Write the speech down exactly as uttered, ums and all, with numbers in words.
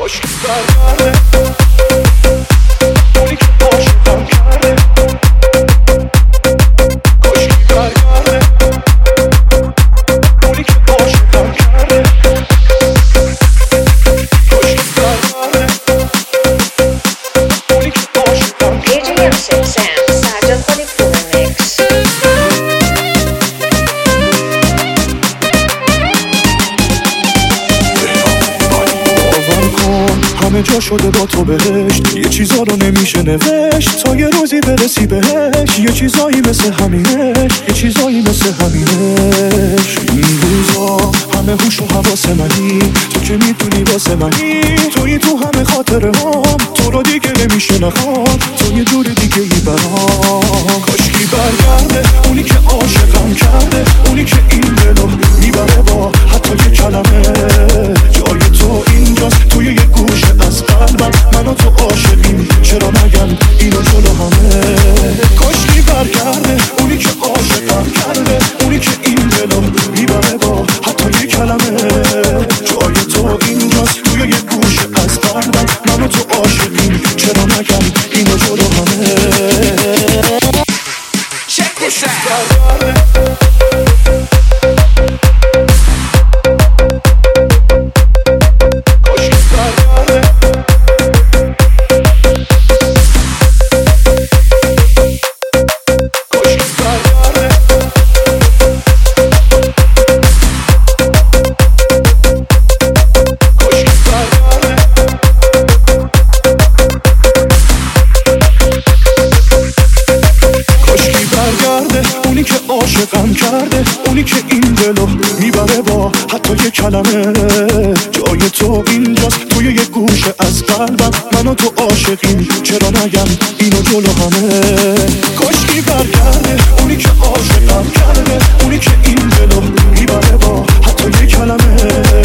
جا شده با تو بهشت، یه چیزا رو نمیشه نوشت تا یه روزی برسی بهش. یه چیزایی مثل همینش، یه چیزایی مثل همینش. این روزا همه هوش و حواس منی، تو که میتونی واسه منی. توی تو همه خاطره هم، تو رو دیگه نمیشه نخوام، تو یه جور دیگه ای برام. کاشکی برگرده اونی که عاشقم کرده، اونی که این دلو میبره با حتی یه کلمه. جای تو اینجاست توی یه گوشه از قلبم، من و تو عاشقیم، چرا نگم اینو جلو همه. کاشکی برگرده اونی که عاشقم کرده، اونی که این دلو میبره با حتی یه کلمه. جای تو اینجاست توی یه گوشه از قلبم، من و تو عاشقیم، چرا نگم اینو جلو همه. Check this out. عاشقم کرده اونی که این دلو میبره با حتی یه کلمه. جای تو اینجاست توی یه گوشه از قلبم، من و تو عاشقیم، چرا نگم اینو جلو همه. کاشکی برگرده اونی که عاشقم کرده، اونی که این دلو میبره با حتی یه کلمه.